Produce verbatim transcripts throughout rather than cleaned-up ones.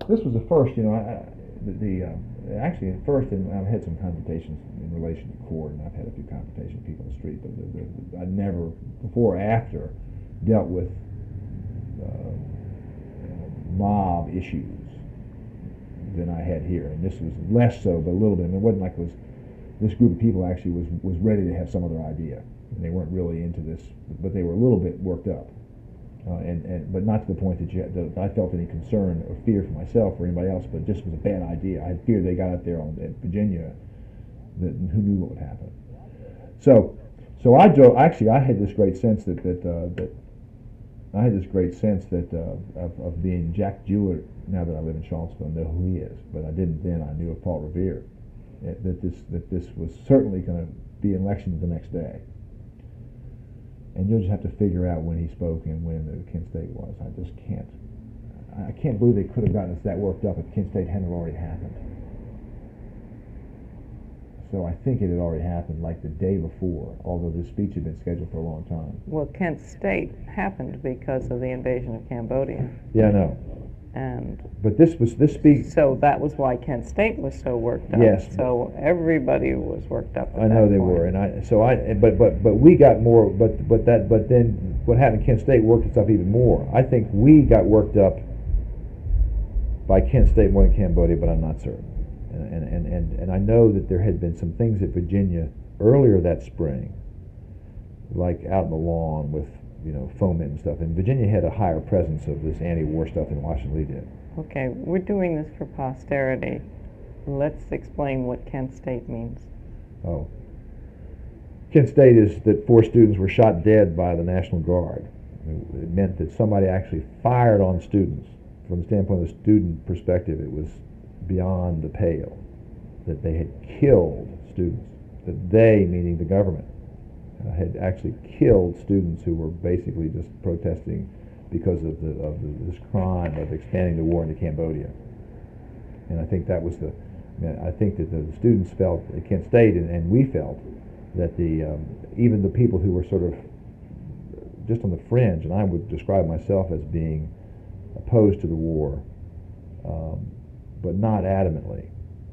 this was the first, you know, I, I, the, the uh, actually at first, and I've had some confrontations in relation to court, and I've had a few confrontations with people on the street, but the, the, the, I never, before or after, dealt with uh, uh, mob issues than I had here, and this was less so, but a little bit. And it wasn't like it was this group of people actually was was ready to have some other idea, and they weren't really into this, but they were a little bit worked up. Uh, and, and but not to the point that, you had, that I felt any concern or fear for myself or anybody else, but it just was a bad idea. I had fear they got out there on, in Virginia, that who knew what would happen. So, so I drove. Actually, I had this great sense that that uh, that I had this great sense that uh, of, of being Jack Jewett. Now that I live in Charlottesville, I know who he is, but I didn't then. I knew of Paul Revere. That this that this was certainly going to be an election the next day. And you'll just have to figure out when he spoke and when the Kent State was. I just can't. I can't believe they could have gotten us that worked up if Kent State hadn't already happened. So I think it had already happened like the day before, although this speech had been scheduled for a long time. Well, Kent State happened because of the invasion of Cambodia. Yeah, I know. And but this was this speech. So that was why Kent State was so worked up. Yes. So everybody was worked up. At I know that they point. were, and I so I but but but we got more. But but that but then what happened? Kent State worked us up even more. I think we got worked up by Kent State more than Cambodia, but I'm not certain. And and and and, and I know that there had been some things at Virginia earlier that spring, like out in the lawn with, you know, foment and stuff. And Virginia had a higher presence of this anti-war stuff than Washington Lee did. Okay, we're doing this for posterity. Let's explain what Kent State means. Oh. Kent State is that four students were shot dead by the National Guard. It meant that somebody actually fired on students. From the standpoint of the student perspective, it was beyond the pale. That they had killed students. That they, meaning the government, Uh, had actually killed students who were basically just protesting because of the of the, this crime of expanding the war into Cambodia. And I think that was the. I, mean, I think that the, the students felt at Kent State, and, and we felt that the um, even the people who were sort of just on the fringe, and I would describe myself as being opposed to the war, um, but not adamantly.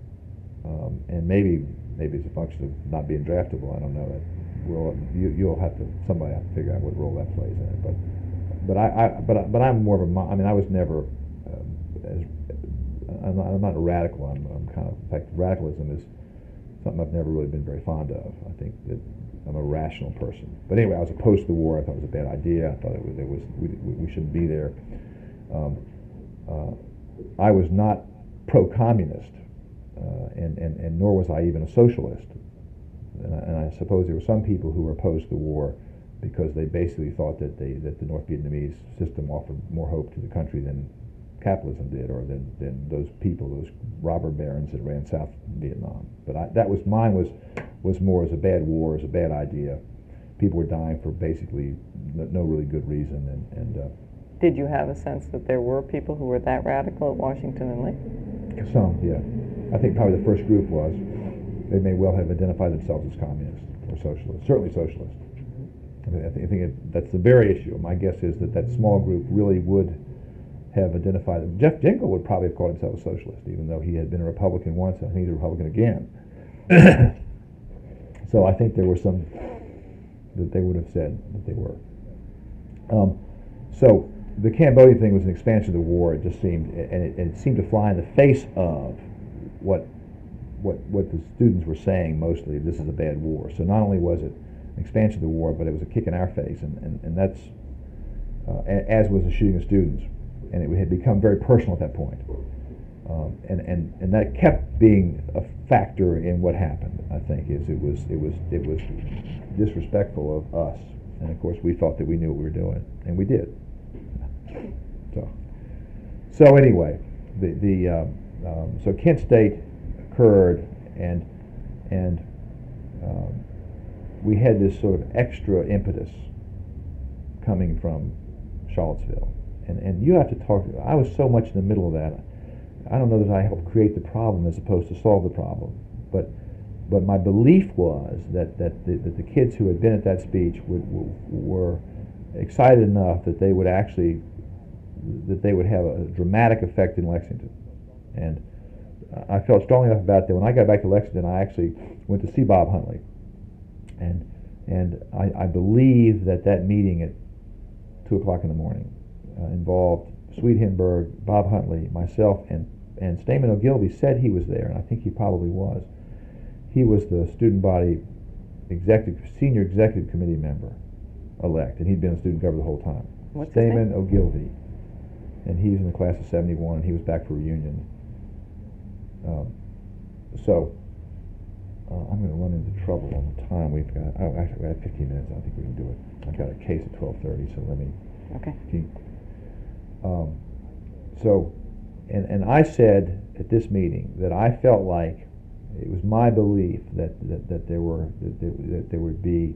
Um, and maybe maybe it's a function of not being draftable. I don't know that. Well, you, you'll have to. Somebody have to figure out what role that plays in it. But, but I, I but I, but I'm more of a. I mean, I was never. Uh, as, I'm, not, I'm not a radical. I'm, I'm kind of. In fact, radicalism is something I've never really been very fond of. I think that I'm a rational person. But anyway, I was opposed to the war. I thought it was a bad idea. I thought it was. It was. We, we shouldn't be there. Um, uh, I was not pro-communist, uh, and, and and nor was I even a socialist. And I, and I suppose there were some people who were opposed to the war because they basically thought that they that the North Vietnamese system offered more hope to the country than capitalism did, or than, than those people, those robber barons that ran South Vietnam. But I, that was mine was was more as a bad war, as a bad idea. People were dying for basically no, no really good reason. And, and uh, did you have a sense that there were people who were that radical at Washington and Lee? Some, yeah. I think probably the first group was. They may well have identified themselves as communists or socialists, certainly socialists. I, mean, I think, I think it, that's the very issue. My guess is that that small group really would have identified them. Jeff Jingle would probably have called himself a socialist, even though he had been a Republican once, and I think he's a Republican again. So I think there were some that they would have said that they were. Um, so the Cambodia thing was an expansion of the war. It just seemed, and it, and it seemed to fly in the face of what what what the students were saying mostly. This is a bad war. So not only was it an expansion of the war, but it was a kick in our face, and, and, and that's, uh, as was the shooting of students. And it had become very personal at that point. Um, and, and, and that kept being a factor in what happened, I think, is it was it was it was disrespectful of us. And of course we thought that we knew what we were doing, and we did. So so anyway, the the um, um, so Kent State occurred, and and um, we had this sort of extra impetus coming from Charlottesville, and and you have to talk. I was so much in the middle of that. I don't know that I helped create the problem as opposed to solve the problem, but but my belief was that that the, that the kids who had been at that speech would, were excited enough that they would actually that they would have a dramatic effect in Lexington. And I felt strongly enough about that. When I got back to Lexington, I actually went to see Bob Huntley. And and I, I believe that that meeting at two o'clock in the morning uh, involved Sweet Hinberg, Bob Huntley, myself, and, and Stamen O'Gilvy said he was there, and I think he probably was. He was the student body executive, senior executive committee member elect, and he'd been a student governor the whole time. What's his name? Stamen O'Gilvy. And he's in the class of seventy-one, and he was back for reunion. Um, so, uh, I'm going to run into trouble on the time we've got. Oh, actually, we have fifteen minutes. I think we can do it. I've got a case at twelve thirty, so let me Okay. keep. Um, so, and, and I said at this meeting that I felt like it was my belief that, that, that there were that there, that there would be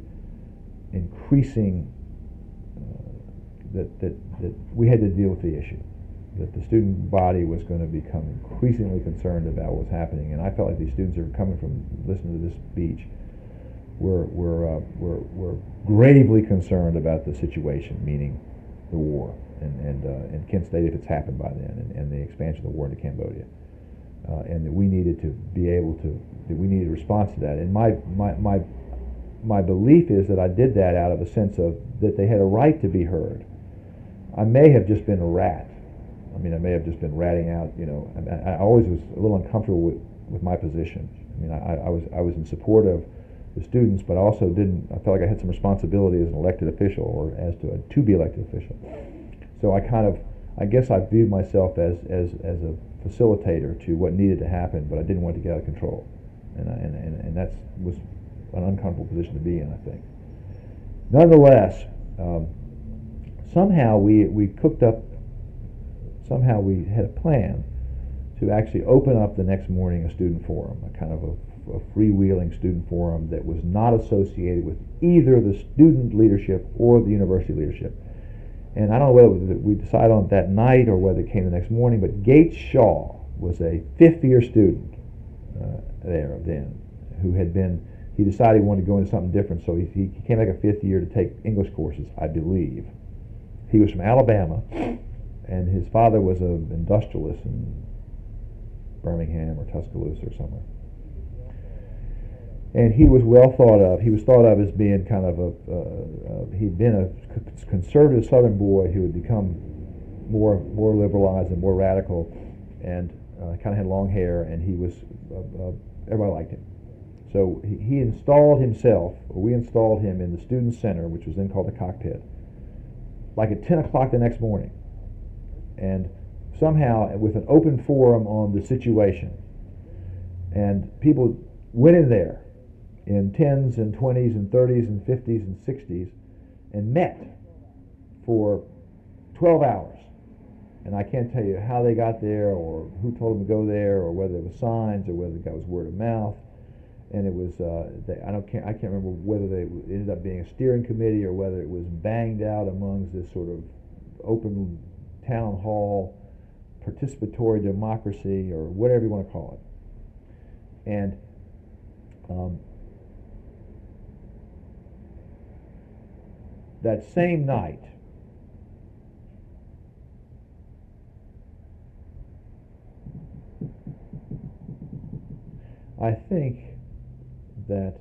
increasing uh, that, that that we had to deal with the issue, that the student body was going to become increasingly concerned about what's happening, and I felt like these students who were coming from listening to this speech were were uh, were, were gravely concerned about the situation, meaning the war, and and uh, and Kent State if it's happened by then, and, and the expansion of the war into Cambodia. Uh, and that we needed to be able to, that we needed a response to that. And my, my, my, my belief is that I did that out of a sense of that they had a right to be heard. I may have just been a rat. I mean, I may have just been ratting out, you know, I, I always was a little uncomfortable with, with my position. I mean, I, I, was, I was in support of the students, but I also didn't, I felt like I had some responsibility as an elected official or as to a to be elected official. So I kind of, I guess I viewed myself as, as, as a facilitator to what needed to happen, but I didn't want it to get out of control, and I, and and, and that was an uncomfortable position to be in, I think. Nonetheless, um, somehow we we cooked up, somehow we had a plan to actually open up the next morning a student forum, a kind of a, a freewheeling student forum that was not associated with either the student leadership or the university leadership. And I don't know whether we decided on it that night or whether it came the next morning, but Gates Shaw was a fifth-year student uh, there then, who had been, he decided he wanted to go into something different, so he, he came back a fifth year to take English courses, I believe. He was from Alabama, and his father was an industrialist in Birmingham or Tuscaloosa or somewhere. And he was well thought of. He was thought of as being kind of a, uh, uh, he'd been a conservative Southern boy who had become more more liberalized and more radical, and uh, kind of had long hair, and he was, uh, uh, everybody liked him. So he, he installed himself, or we installed him in the student center, which was then called the cockpit, like at ten o'clock the next morning. And somehow, with an open forum on the situation, and people went in there, in tens and twenties and thirties and fifties and sixties, and met for twelve hours. And I can't tell you how they got there or who told them to go there or whether it was signs or whether it was word of mouth. And it was, uh, they, I, don't, can't, I can't remember whether they it ended up being a steering committee or whether it was banged out amongst this sort of open town hall participatory democracy or whatever you want to call it. And um, that same night, I think that,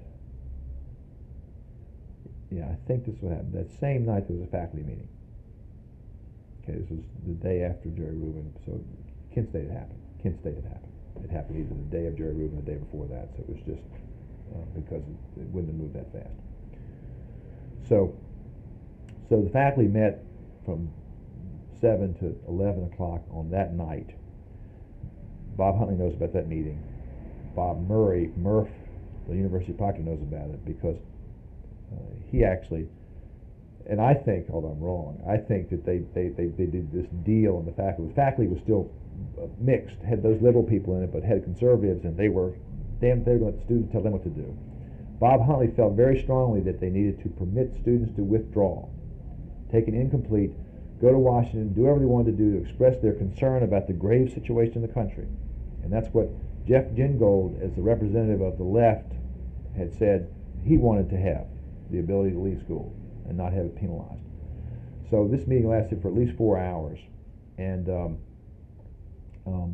yeah, I think this is what happened. That same night there was a faculty meeting. Okay, this was the day after Jerry Rubin, so Kent State had happened. Kent State had happened. It happened either the day of Jerry Rubin or the day before that, so it was just uh, because it, it wouldn't have moved that fast. So, so the faculty met from seven to eleven o'clock on that night. Bob Huntley knows about that meeting. Bob Murray, Murph, the University of Proctor knows about it because uh, he actually, and I think, although I'm wrong, I think that they, they, they, they did this deal in the faculty. The faculty was still uh, mixed, had those liberal people in it, but had conservatives, and they were, damn, they were going to let the students tell them what to do. Bob Huntley felt very strongly that they needed to permit students to withdraw, take an incomplete, go to Washington, do whatever they wanted to do to express their concern about the grave situation in the country. And that's what Jeff Gingold, as the representative of the left, had said he wanted to have, the ability to leave school and not have it penalized. So this meeting lasted for at least four hours, and um, um,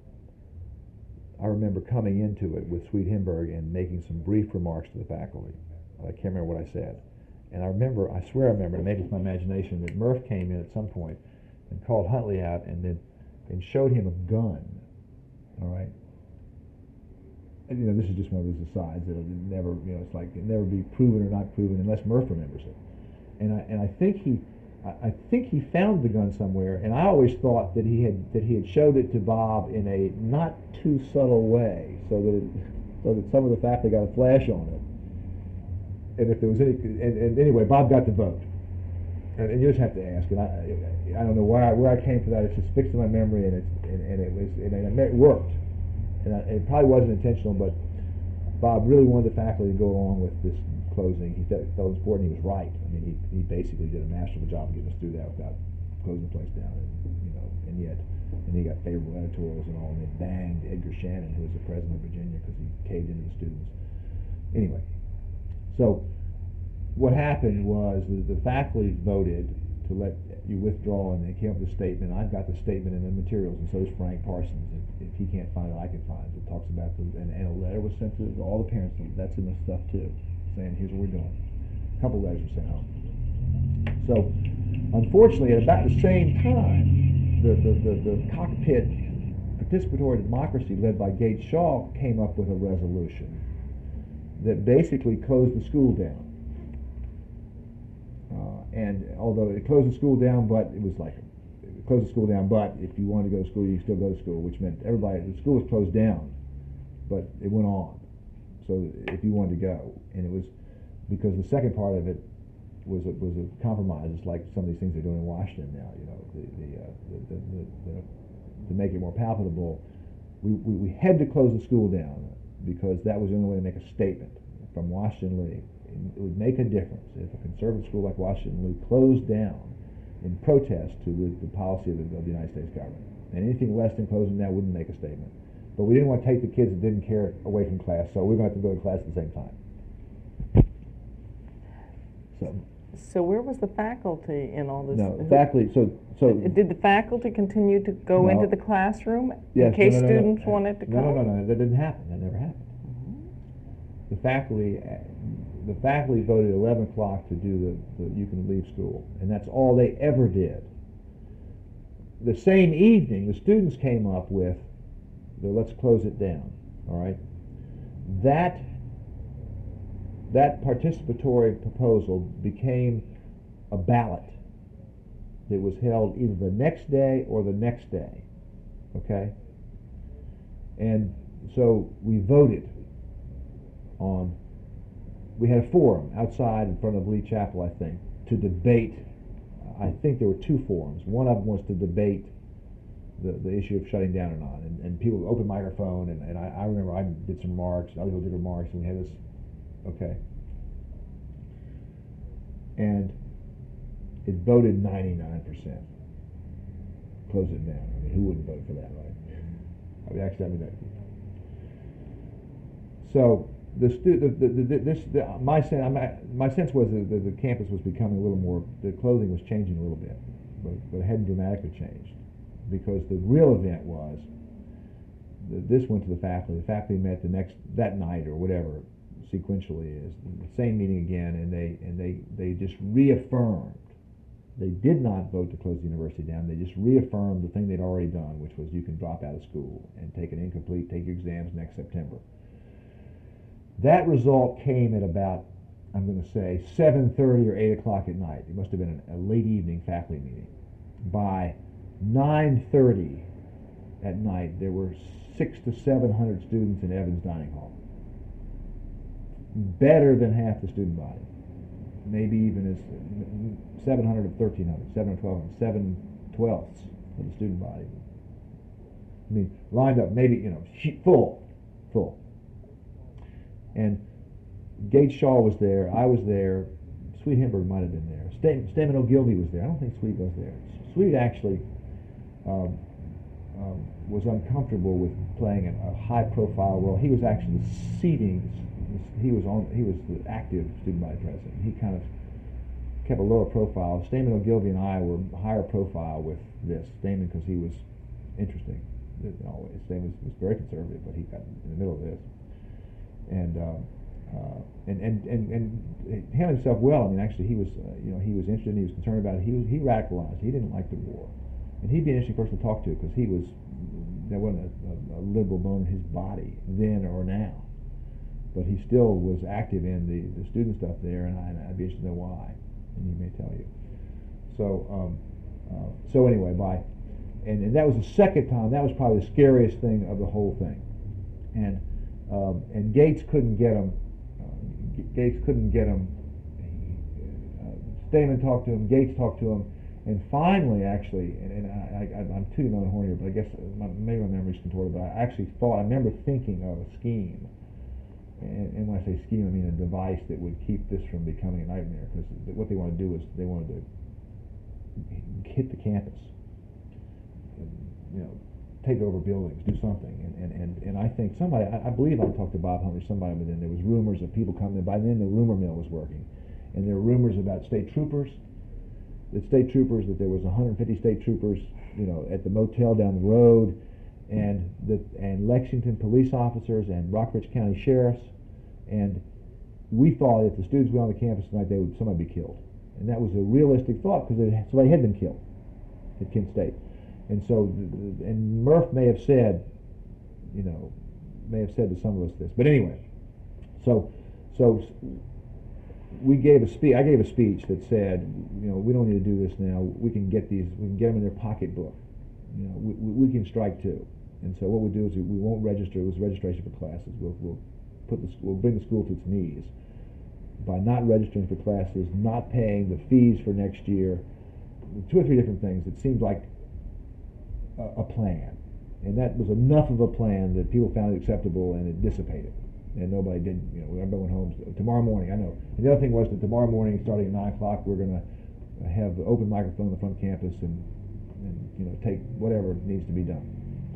I remember coming into it with Sweet Himberg and making some brief remarks to the faculty. I can't remember what I said. And I remember, I swear I remember, maybe it's my imagination, that Murph came in at some point and called Huntley out and then and showed him a gun. All right. And you know, this is just one of those asides that'll never, you know, it's like it'll never be proven or not proven unless Murph remembers it. And I and I think he, I, I think he found the gun somewhere. And I always thought that he had that he had showed it to Bob in a not too subtle way, so that it, so that some of the faculty got a flash on it. And if there was any, and, and anyway, Bob got the vote. And, and you just have to ask, and I, I don't know where I, where I came from that. It's just fixed in my memory, and it's and, and it was and it worked. And I, it probably wasn't intentional, but Bob really wanted the faculty to go along with this closing. He felt, felt it was important. He was right. I mean, he he basically did a masterful job of getting us through that without closing the place down. And, you know, and yet, and he got favorable editorials and all, and they banged Edgar Shannon, who was the president of Virginia, because he caved into the students. Anyway. So what happened was the, the faculty voted to let you withdraw, and they came up with a statement. I've got the statement in the materials, and so does Frank Parsons. If, if he can't find it, I can find it. It talks about the, and, and a letter was sent to all the parents. That's in the stuff too, saying here's what we're doing. A couple letters were sent home. So unfortunately, at about the same time, the, the, the, the cockpit participatory democracy led by Gage Shaw came up with a resolution that basically closed the school down. Uh, and although it closed the school down, but it was like, it closed the school down, but if you wanted to go to school, you still go to school, which meant everybody, the school was closed down, but it went on. So if you wanted to go, and it was, because the second part of it was a, was a compromise. It's like some of these things they're doing in Washington now, you know, the, the, uh, the, the, the, the, to make it more palatable, we, we, we had to close the school down, because that was the only way to make a statement from Washington Lee. It would make a difference if a conservative school like Washington Lee closed down in protest to the, the policy of the, of the United States government. And anything less than closing down wouldn't make a statement. But we didn't want to take the kids that didn't care away from class, so we we're going to have to go to class at the same time. So, so where was the faculty in all this? no, the faculty, so, so. Did the faculty continue to go No. into the classroom Yes, in case no, no, no, students no. wanted to no, come? No, no, no, that didn't happen. That never happened. The faculty, the faculty voted at eleven o'clock to do the, the you can leave school, and that's all they ever did. The same evening, the students came up with the let's close it down. All right, that that participatory proposal became a ballot that was held either the next day or the next day. Okay, and so we voted on, we had a forum outside in front of Lee Chapel, I think, to debate. I think there were two forums. One of them was to debate the, the issue of shutting down or not, and, and people open microphone, and, and I, I remember I did some remarks, other people did remarks, and we had this, okay. And it voted ninety-nine percent. Close it down. I mean, who wouldn't vote for that, right? I mean, actually, I mean, that. So, the, stu the, the, the, this, the, my, sen my sense was that the, the campus was becoming a little more, the clothing was changing a little bit, but, but it hadn't dramatically changed, because the real event was that this went to the faculty. The faculty met the next, that night or whatever, sequentially is, the same meeting again, and they, and they, they just reaffirmed. They did not vote to close the university down. They just reaffirmed the thing they'd already done, which was you can drop out of school and take an incomplete, take your exams next September. That result came at about, I'm going to say, seven thirty or eight o'clock at night. It must have been a late evening faculty meeting. By nine thirty at night, there were six to seven hundred students in Evans Dining Hall. Better than half the student body. Maybe even as seven hundred of thirteen hundred, seven or twelve hundred, seven twelfths of the student body. I mean, lined up, maybe, you know, full, full. And Gage Shaw was there, I was there, Sweet Himberg might have been there, St Stamen O'Gilvy was there. I don't think Sweet was there. Sweet actually um, um, was uncomfortable with playing a, a high-profile role. He was actually the seating, he was on, he was the active student body president. He kind of kept a lower profile. Stamen Ogilvy and I were higher profile with this. Stamen because he was interesting. Always. Stamen was, was very conservative, but he got in the middle of this. And um, uh, and, and and and handled himself well. I mean, actually, he was uh, you know he was interested. He was concerned about it. He was he radicalized. He didn't like the war, and he'd be an interesting person to talk to because he was there wasn't a, a, a liberal bone in his body then or now, but he still was active in the, the student stuff there, and, I, and I'd be interested to know why, and he may tell you. So um, uh, so anyway, by and, and that was the second time. That was probably the scariest thing of the whole thing, and. Um, and Gates couldn't get him. Uh, Gates couldn't get him. Uh, Stamen talked to him. Gates talked to him, and finally, actually, and, and I, I, I'm tooting on the horn here, but I guess my, maybe my memory's contorted. But I actually thought I remember thinking of a scheme, and, and when I say scheme, I mean a device that would keep this from becoming a nightmare. Because what they want to do is they wanted to hit the campus, and, you know. Take over buildings, do something, and and, and, and I think somebody, I, I believe I talked to Bob Huntley, somebody, but then there was rumors of people coming in. By then the rumor mill was working, and there were rumors about state troopers, that state troopers, that there was one hundred fifty state troopers, you know, at the motel down the road, and that and Lexington police officers and Rockbridge County sheriffs, and we thought if the students went on the campus tonight, they would somebody be killed, and that was a realistic thought because somebody had been killed at Kent State. And so, and Murph may have said, you know, may have said to some of us this. But anyway, so, so we gave a speech. I gave a speech that said, you know, we don't need to do this now. We can get these. We can get them in their pocketbook. You know, we, we can strike too. And so what we'll do is we won't register. It was registration for classes. We'll we'll put the we'll bring the school to its knees by not registering for classes, not paying the fees for next year. Two or three different things. It seemed like a plan, and that was enough of a plan that people found it acceptable, and it dissipated, and nobody did. You know, everybody went home tomorrow morning. I know. And the other thing was that tomorrow morning, starting at nine o'clock, we're going to have the open microphone on the front campus, and, and you know, take whatever needs to be done.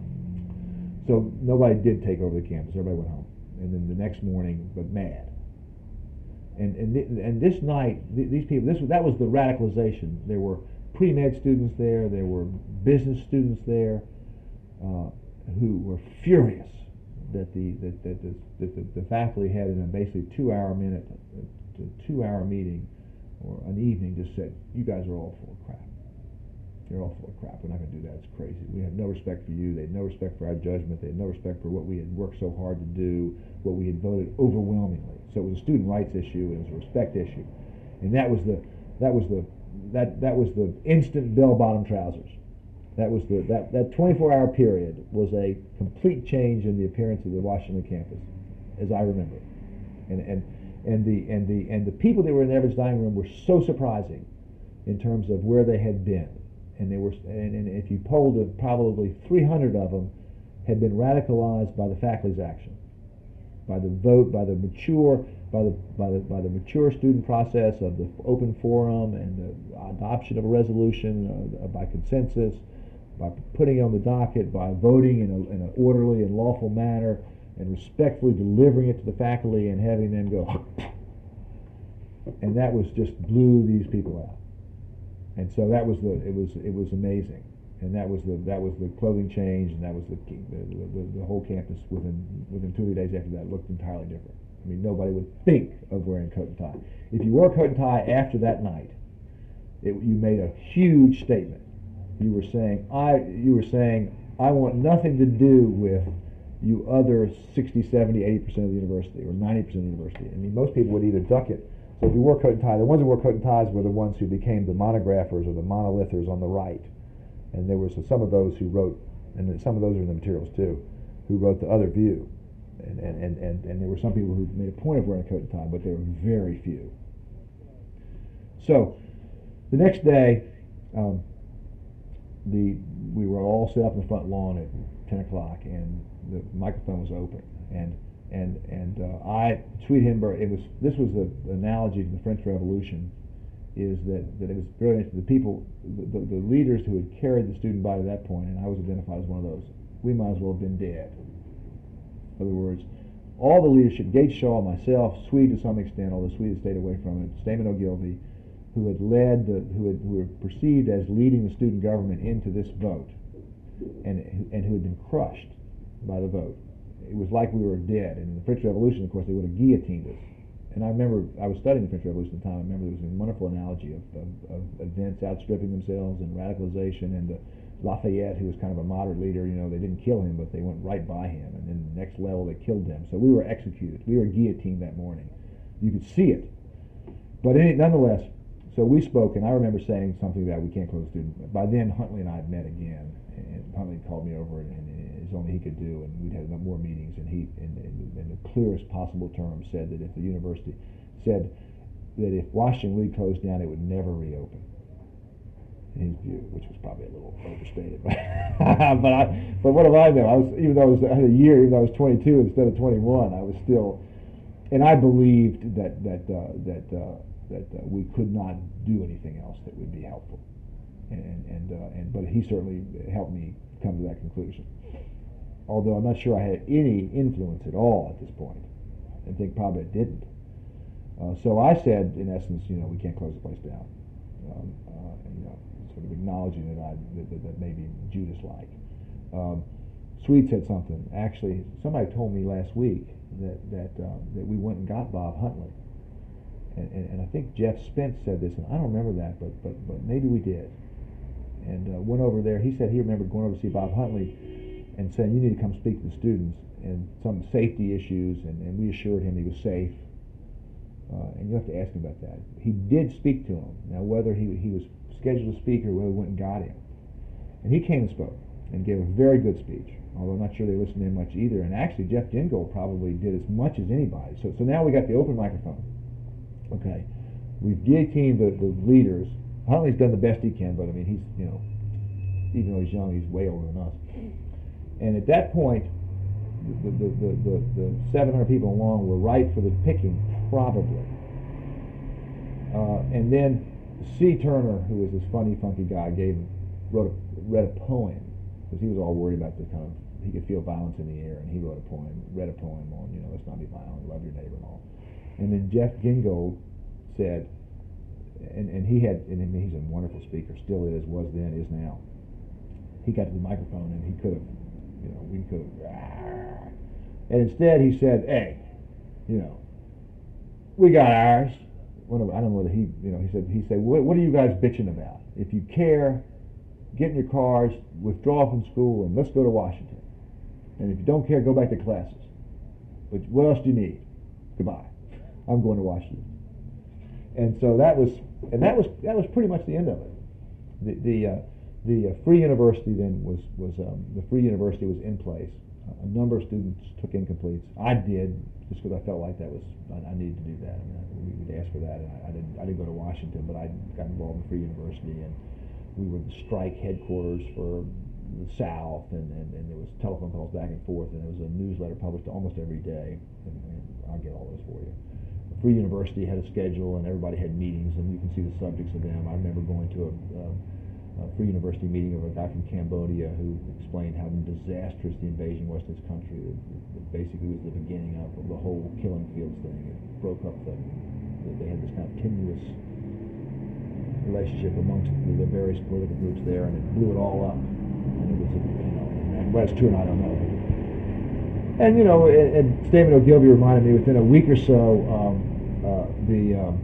So nobody did take over the campus. Everybody went home, and then the next morning, but mad. And and th and this night, th these people, this that was the radicalization. There were pre-med students there, there were business students there uh, who were furious that the that, that, the, that the, the faculty had in a basically two-hour minute, uh, two-hour meeting or an evening just said, "You guys are all full of crap. You're all full of crap. We're not going to do that. It's crazy. We have no respect for you. They had no respect for our judgment. They had no respect for what we had worked so hard to do, what we had voted overwhelmingly." So it was a student rights issue, and it was a respect issue, and that was the that was the that that was the instant bell-bottom trousers. That was the that that twenty-four hour period was a complete change in the appearance of the Washington campus, as I remember it. And and and the and the and the people that were in the Everett's dining room were so surprising in terms of where they had been. And they were and, and if you polled it, probably three hundred of them had been radicalized by the faculty's action, by the vote, by the mature by the by the by the mature student process of the open forum and the adoption of a resolution uh, by consensus, by putting it on the docket, by voting in, a, in an orderly and lawful manner, and respectfully delivering it to the faculty and having them go, and that was just blew these people out. And so that was the it was it was amazing, and that was the that was the clothing change, and that was the the, the, the whole campus within within two or three days after that looked entirely different. I mean, nobody would think of wearing coat and tie. If you wore a coat and tie after that night, it, you made a huge statement. You were saying, I, you were saying, I want nothing to do with you other sixty, seventy, eighty percent of the university, or ninety percent of the university. I mean, most people would either duck it. So if you wore coat and tie, the ones who wore coat and ties were the ones who became the monographers or the monolithers on the right. And there was some of those who wrote, and some of those are in the materials too, who wrote the other view. And, and, and, and, and there were some people who made a point of wearing a coat and tie, but there were very few. So the next day, um, the we were all set up in the front lawn at ten o'clock, and the microphone was open. And and and uh, I, Tweed Hindenburg, it was this was the analogy to the French Revolution, is that, that it was brilliant. The people, the, the, the leaders who had carried the student body to that point, and I was identified as one of those, we might as well have been dead. In other words, all the leadership, Gates Shaw, myself, Swede to some extent, although Swede had stayed away from it, Stamen Ogilvy, who had led, the, who, had, who were perceived as leading the student government into this vote, and, and who had been crushed by the vote. It was like we were dead. And in the French Revolution, of course, they would have guillotined us. And I remember, I was studying the French Revolution at the time. I remember there was a wonderful analogy of, of, of events outstripping themselves and radicalization, and uh, Lafayette, who was kind of a moderate leader, you know, they didn't kill him, but they went right by him, and then the next level they killed them. So we were executed. We were guillotined that morning. You could see it. But any, nonetheless, so we spoke, and I remember saying something about we can't close the student. By then, Huntley and I had met again, and Huntley called me over, and, and it's only he could do, and we'd had more meetings, and he, in, in, in the clearest possible terms, said that if the university said that if Washington Lee closed down, it would never reopen. In his view, which was probably a little overstated, but but I, but what do I know? I was, even though I was I had a year, even though I was twenty-two instead of twenty-one, I was still, and I believed that that uh, that uh, that uh, we could not do anything else that would be helpful, and and uh, and but he certainly helped me come to that conclusion. Although I'm not sure I had any influence at all at this point, I think probably I didn't. Uh, so I said, in essence, you know, we can't close the place down. Um, uh, and, you know, sort of acknowledging that I that, that, that maybe Judas-like. Um, Sweet said something. Actually, somebody told me last week that that um, that we went and got Bob Huntley, and, and, and I think Jeff Spence said this, and I don't remember that, but but but maybe we did. And uh, went over there. He said he remembered going over to see Bob Huntley and saying, "You need to come speak to the students," and some safety issues, and, and we assured him he was safe. Uh, and you have to ask him about that. He did speak to him. Now, whether he he was scheduled to speak or whether we went and got him. And he came and spoke and gave a very good speech, although I'm not sure they listened to him much either. And actually, Jeff Gingold probably did as much as anybody. So so now we got the open microphone. Okay. We've guillotined the, the leaders. Huntley's done the best he can, but I mean, he's, you know, even though he's young, he's way older than us. And at that point, the, the, the, the, the seven hundred people along were ripe for the picking, probably. Uh, and then C. Turner, who was this funny, funky guy, gave wrote a, read a poem, because he was all worried about the kind of, he could feel violence in the air, and he wrote a poem, read a poem on, you know, let's not be violent, love your neighbor and all. And then Jeff Gingold said, and, and he had, and he's a wonderful speaker, still is, was then, is now. He got to the microphone and he could have, you know, we could have, and instead he said, hey, you know, we got ours. One of, I don't know whether he, you know, he said, he said, what, what are you guys bitching about? If you care, get in your cars, withdraw from school, and let's go to Washington. And if you don't care, go back to classes. But what else do you need? Goodbye. I'm going to Washington. And so that was, and that was that was pretty much the end of it. The the uh, the uh, Free University then was was um, the Free University was in place. Uh, a number of students took incompletes. I did, just because I felt like that was I, I needed to do that. I mean, I, we would ask for that, and I, I didn't I didn't go to Washington, but I got involved in Free University, and we were the strike headquarters for the South, and, and, and there was telephone calls back and forth, and there was a newsletter published almost every day, and, and I'll get all those for you. Free University had a schedule, and everybody had meetings, and you can see the subjects of them. I remember going to a, a, a Free University meeting of a guy from Cambodia who explained how disastrous the invasion was to this country. It, it basically was the beginning of the whole killing fields thing. It broke up the, the they had this kind of tenuous relationship amongst the, the various political groups there, and it blew it all up. And it was, a, you know, and whether it's true or not, I don't know. And, you know, and, and Stephen Ogilvy reminded me within a week or so, um, uh, the um,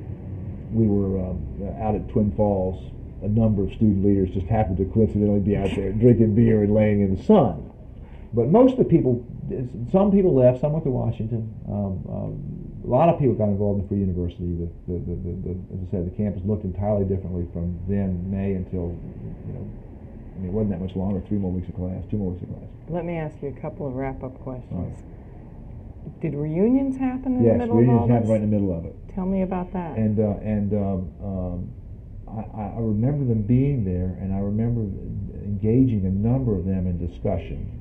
we were uh, out at Twin Falls. A number of student leaders just happened to coincidentally be out there drinking beer and laying in the sun. But most of the people, some people left, some went to Washington. Um, um, a lot of people got involved in Free University. The, the, the, the, the, as I said, the campus looked entirely differently from then, May, until, you know, I mean, it wasn't that much longer, three more weeks of class, two more weeks of class. Let me ask you a couple of wrap-up questions. Right. Did reunions happen in yes, the middle of all this? Yes, this? reunions happened right in the middle of it. Tell me about that. And uh, and um, um, I, I remember them being there, and I remember engaging a number of them in discussion.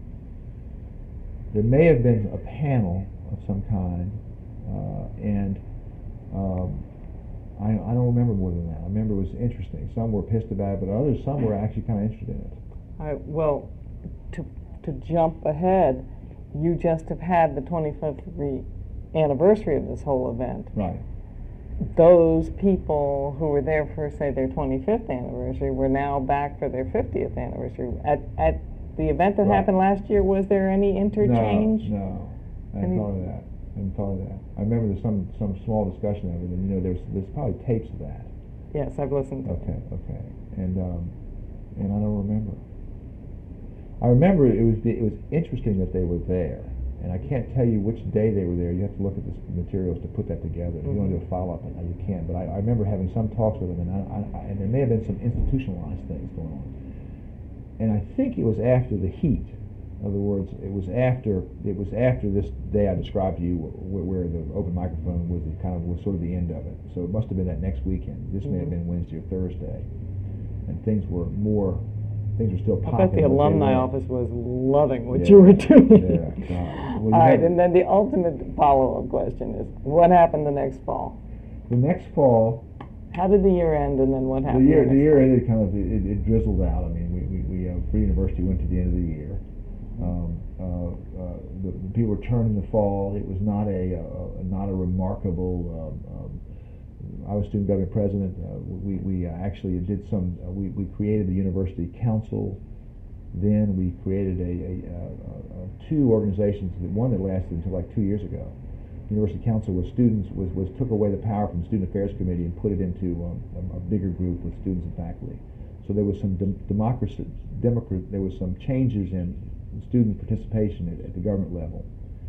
There may have been a panel of some kind, uh, and um, I, I don't remember more than that. I remember it was interesting. Some were pissed about it, but others, some were actually kind of interested in it. I, well, to to jump ahead, you just have had the twenty-fifth re- anniversary of this whole event. Right. those people who were there for, say, their twenty-fifth anniversary were now back for their fiftieth anniversary. At, at the event that Right. happened last year, was there any interchange? No, no, I hadn't Any- thought of that. I hadn't thought of that. I remember there's some, some small discussion of it, and you know, there's, there's probably tapes of that. Yes, I've listened to Okay, okay, and, um, and I don't remember. I remember it was, it was interesting that they were there, and I can't tell you which day they were there. You have to look at the s- materials to put that together. If you want to do a follow-up, uh, you can, but I, I remember having some talks with them, and I, I, I- and there may have been some institutionalized things going on. And I think it was after the heat. In other words, it was after, it was after this day I described to you where, where the open microphone was the kind of, was sort of the end of it. So it must have been that next weekend. This may have Mhm. been Wednesday or Thursday. And things were more, things were still I popping. bet the but they alumni were- office was loving what Yeah, you were doing. yeah, God. Well, you All right, have- and then the ultimate follow-up question is, what happened the next fall? The next fall, How did the year end, and then what the happened? year, the the next year fall? ended kind of, it, it drizzled out. I mean, we, we, we, uh, Free University went to the end of the year. Um, uh, uh, the, the people returned in the fall. It was not a, uh, not a remarkable, um, um, I was student government president. Uh, we we uh, actually did some, uh, we, we created the university council. Then we created a, a, uh, uh, two organizations, one that lasted until like two years ago. University Council was students, was, was took away the power from the Student Affairs Committee and put it into um, a, a bigger group with students and faculty. So there was some dem- democracy, democrat, there was some changes in student participation at, at the government level.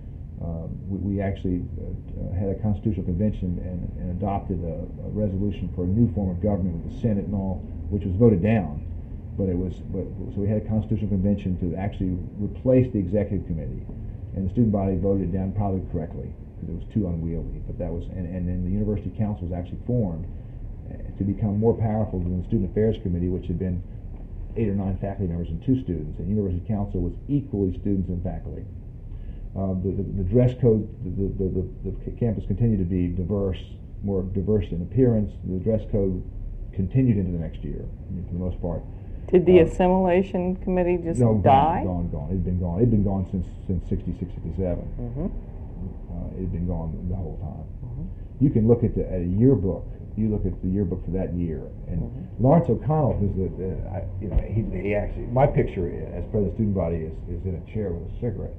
Um, we, we actually uh, uh, had a constitutional convention and, and adopted a, a resolution for a new form of government with the Senate and all, which was voted down. But it was, but, so we had a constitutional convention to actually replace the executive committee, and the student body voted it down probably correctly because it was too unwieldy. But that was, and, and then the university council was actually formed uh, to become more powerful than the student affairs committee, which had been eight or nine faculty members and two students. And university council was equally students and faculty. Um, the, the, the dress code, the, the, the, the campus continued to be diverse, more diverse in appearance. The dress code continued into the next year, I mean, for the most part. Did the Uh, assimilation committee just no, die? Gone, gone, gone. It'd been gone. It'd been gone since since sixty-six, sixty-seven. Mm-hmm. Uh, it'd been gone the whole time. Mhm. You can look at the at a yearbook. You look at the yearbook for that year, and Mhm. Lawrence O'Connell, who's the, the I, you know, he, he actually, my picture as president of the student body is, is in a chair with a cigarette.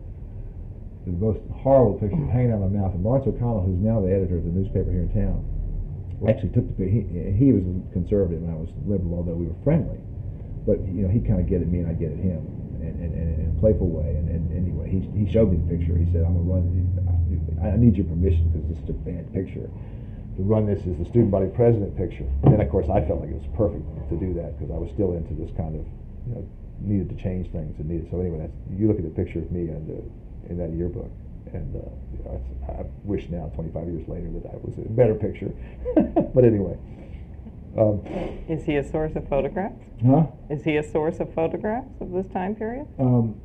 The most horrible picture hanging out of my mouth. And Lawrence O'Connell, who's now the editor of the newspaper here in town, actually took the he, he was conservative and I was liberal, although we were friendly. But you know, he kind of get at me and I get at him, and, and, and in a playful way. And, and anyway, he he showed me the picture. He said, "I'm gonna run. I, I need your permission because this is a bad picture to run this as the student body president picture." And then of course I felt like it was perfect to do that because I was still into this kind of, you know, needed to change things and needed. So anyway, that's, you look at the picture of me and uh, in that yearbook, and uh, you know, it's, I wish now, twenty-five years later, that I was a better picture. But anyway. Um, Is he a source of photographs? huh? Is he a source of photographs of this time period? Um,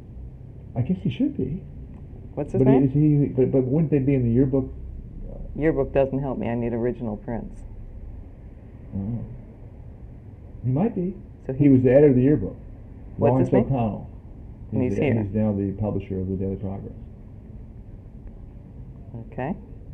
I guess he should be. What's his But, name? is he, but, but wouldn't they be in the yearbook? Yearbook doesn't help me. I need original prints. Oh. He might be. So He was the editor of the yearbook. What's Lawrence his name? O'Connell. And he's the- here. He's now the publisher of the Daily Progress. Okay.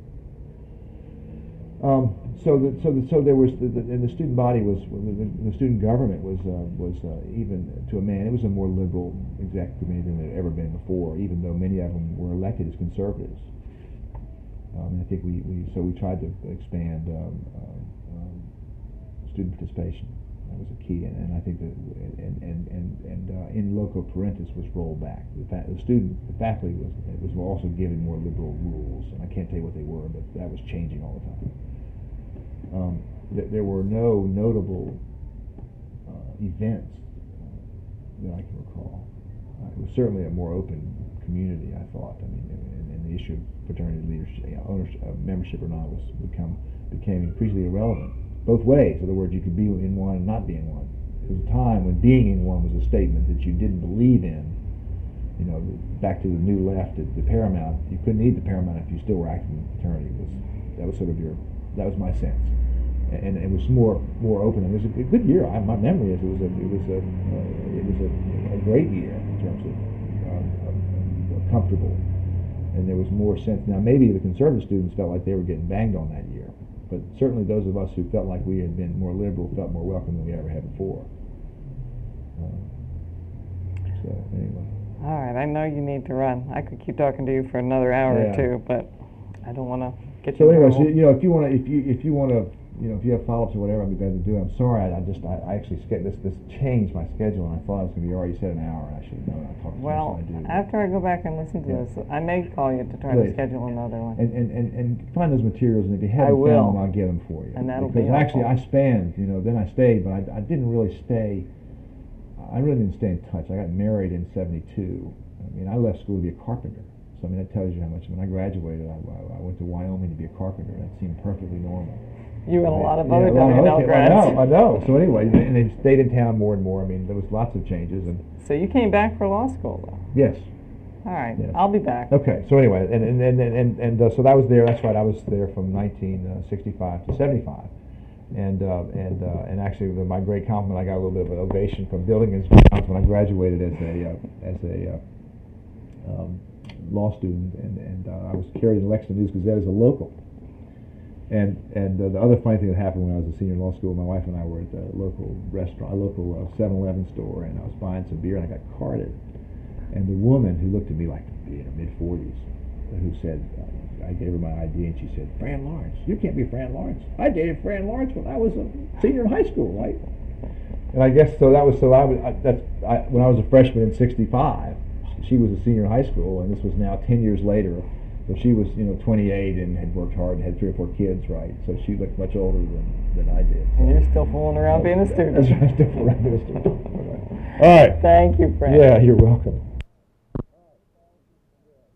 Um, so, the, so, the, so there was, the, the, and the student body was, the, the student government was, uh, was uh, even to a man, it was a more liberal executive committee than it had ever been before, even though many of them were elected as conservatives. Um, and I think we, we, so we tried to expand um, um, um, student participation. That was a key, and, and I think that, and, and, and, and uh, in loco parentis was rolled back. The, fa- the student, the faculty was, was also given more liberal rules, and I can't tell you what they were, but that was changing all the time. Um, th- there were no notable uh, events uh, that I can recall. Uh, it was certainly a more open community, I thought. I mean, and, and the issue of fraternity leadership, you know, ownership, uh, membership or not, was become became increasingly irrelevant. Both ways. In other words, you could be in one and not be in one. There was a time when being in one was a statement that you didn't believe in. You know, back to the new left, the, the paramount. You couldn't need the paramount if you still were active in the fraternity. It was that was sort of your that was my sense, and, and it was more more open. And it was a, a good year. I, my memory is it was a it was a uh, it was a, a great year in terms of, uh, of, of comfortable, and there was more sense. Now maybe the conservative students felt like they were getting banged on that year. but certainly those of us who felt like we had been more liberal felt more welcome than we ever had before. Uh, so anyway. All right, I know you need to run. I could keep talking to you for another hour Yeah. or two, but I don't want to get So you in anyway, so, trouble. you know, if you want to, if you if you want to, you know, if you have follow-ups or whatever, I'd be glad to do it. I'm sorry, I, I just I, I actually ske- this this changed my schedule, and I thought it was going to be already said an hour, and I should have known. I talked Well, as much as I do. after I go back and listen to Yeah. this, I may call you to try Please. to schedule another one. And, and, and, and find those materials, and if you I haven't will. found them, I'll get them for you. And that'll be because actually I helpful. spanned, you know, then I stayed, but I, I didn't really stay. I really didn't stay in touch. I got married in seventy-two. I mean, I left school to be a carpenter. So I mean, that tells you how much. When I graduated, I, I, I went to Wyoming to be a carpenter. That seemed perfectly normal. You and a lot of Yeah, other a lot of W and L other- grads. I know, I know. So anyway, and they stayed in town more and more. I mean, there was lots of changes, and So you came back for law school, though. yes. All right, Yes. I'll be back. Okay, so anyway, and and and and, and uh, so that was there. That's right. I was there from nineteen sixty-five to seventy-five, and uh, and uh, and actually, the, my great compliment, I got a little bit of an ovation from building inspectors when I graduated as a uh, as a uh, um, law student, and and uh, I was carried in the Lexington News Gazette as a local. And and uh, the other funny thing that happened when I was a senior in law school, my wife and I were at a local restaurant, a local uh, seven eleven store, and I was buying some beer, and I got carded. And the woman who looked at me like in her mid forties, who said, uh, I gave her my I D, and she said, "Fran Lawrence, you can't be Fran Lawrence. I dated Fran Lawrence when I was a senior in high school, right?" And I guess so. That was so. I was I, that's I, when I was a freshman in sixty-five. She was a senior in high school, and this was now ten years later. So she was, you know, twenty-eight and had worked hard and had three or four kids, right? So she looked much older than, than I did. And you're still fooling around being a student. That's right, still fooling around being a student. All right. Thank you, Fran. Yeah, you're welcome.